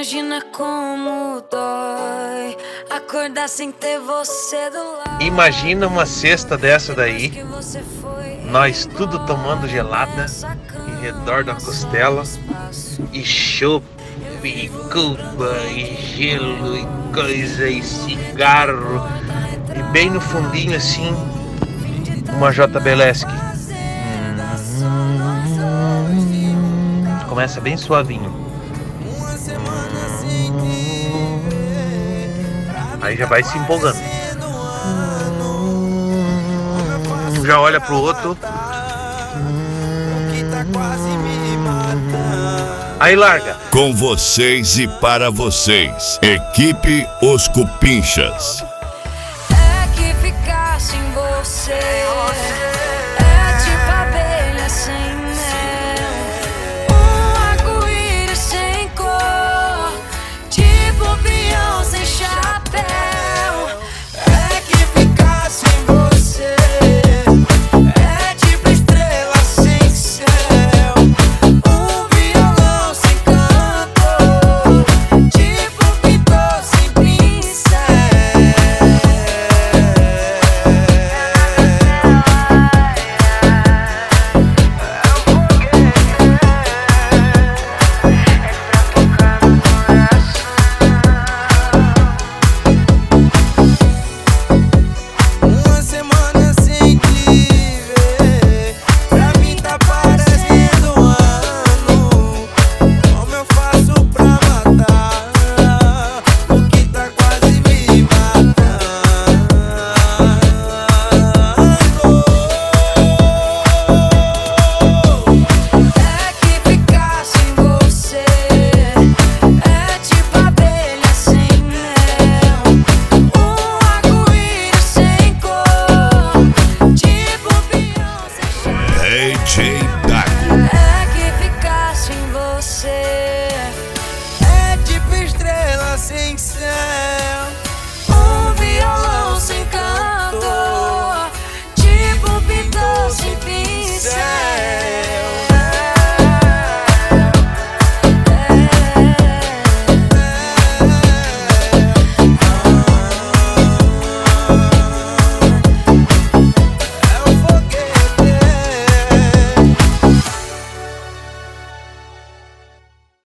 Imagina como dói acordar sem ter você do lado. Imagina uma cesta dessa daí, nós tudo tomando gelada em redor da costela, e chopp, e cuba, e gelo, e coisa, e cigarro, e bem no fundinho assim, uma JBLESC. Começa bem suavinho. Aí já vai se empolgando. Já olha pro outro. Aí larga. Com vocês e para vocês, Equipe Os Cupinchas.